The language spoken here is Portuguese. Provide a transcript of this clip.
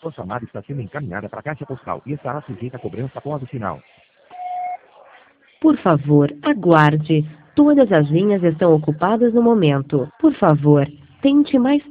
Sua chamada está sendo encaminhada para a caixa postal e estará sujeita a cobrança após o sinal. Por favor, aguarde. Todas as linhas estão ocupadas no momento. Por favor, tente mais